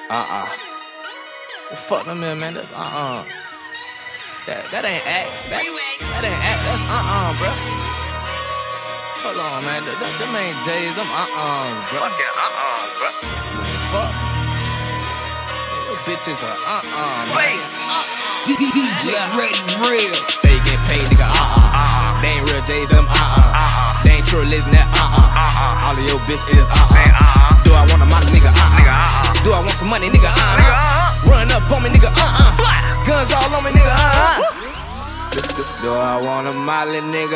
Fuck them in, man. That's That ain't act. That ain't act. That's bro. Hold on, man. Them ain't J's. Them bro. Fucking bro. Fuck. Those bitches are Wait. DJ Ready Real. Say you get paid, nigga. They ain't real J's. Them They ain't true religion. That All of your bitches. Do I want a money, nigga? Do I want some money, nigga? Run up on me, nigga. Guns all on me, nigga. Do I want a molly, nigga?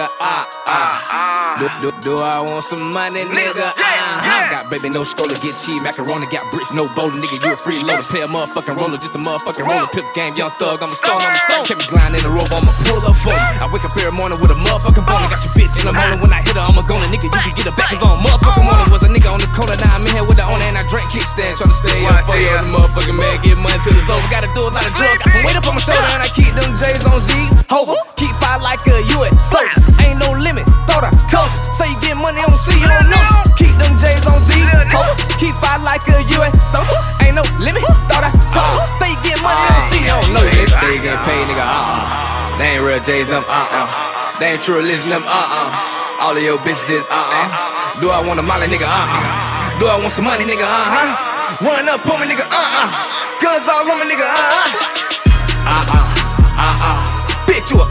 Do I want some money, nigga? Got baby, no stroller, get cheap, macaroni, got bricks, no bowling, nigga. You a freeloader, pay a motherfucking roller, just a motherfucking roller. Pip game, young thug, I'm a stone, Kept me gliding in the robe, I'ma pull up on me. I wake up every morning with a motherfucking bone. Got your bitch in the morning, when I hit her, I'ma go to nigga. You can get her back, cause on motherfucking morning. Was a nigga on the corner, now I'm in here with the owner, and I drink kickstand, tryna stay up for you. The motherfucking man, get money till it's over. Gotta do a lot of drugs, got some weight up on my shoulder, and I keep them J's on Z's. Hover, keep fire like a U.S. soldier. Ain't no limit, thought I told you. Say you get money on the sea, you don't know. Keep them J's on Z's. Hover, keep fire like a U.S. soldier. Ain't no limit, thought I told you. Say you get money on the sea, you don't know. They say you get paid, nigga. They ain't real J's, them They ain't true religion, them All of your bitches is Do I want a molly, nigga? Do I want some money, nigga? Run up on me, nigga. Guns all on me, nigga. Bitch, you a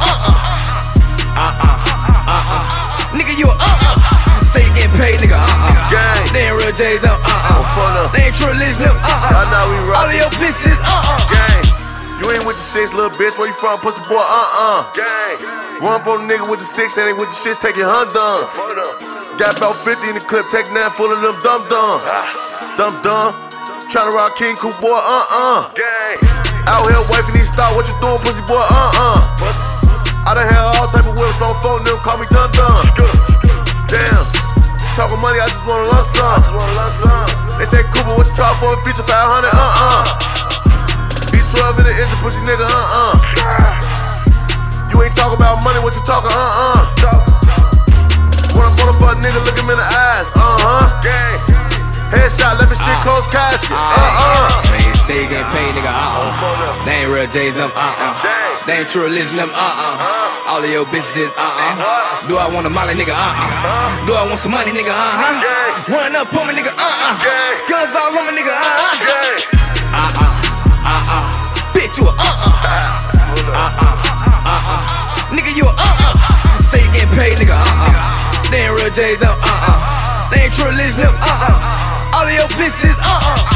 nigga, you a Say you getting paid, nigga. Gang. They ain't real J's, them They ain't true religion, them I know we All of rockin'. your bitches, Gang. You ain't with the six, little bitch. Where you from, pussy boy? Gang. Run up on a nigga with the six, and ain't with the shits, take your duns. Got about 50 in the clip, take 9 full of them dum-dums. Dum-dum. Tryna rock King Cool boy, Gang. Out here wifing these stars, what you doing, pussy boy, I done had all type of whips on phone, them call me dum-dum. Damn. Talking money, I just wanna lump some. They say Cooper, what you try for a feature, 500, B12 in the engine, pussy nigga, You ain't talking about money, what you talking, When I'm on a fuck nigga, look him in the eyes, Gang. Headshot, left his shit closed casket, Man, you say you getting paid, nigga, They ain't real J's, them They ain't true religion, them All of your bitches is Do I want a molly, nigga, Do I want some money, nigga, Run up on me, nigga, Guns all on me, nigga, Bitch, you a nigga, you a Say you getting paid, nigga, They ain't real J's, them They ain't true religion, them All of your bitches,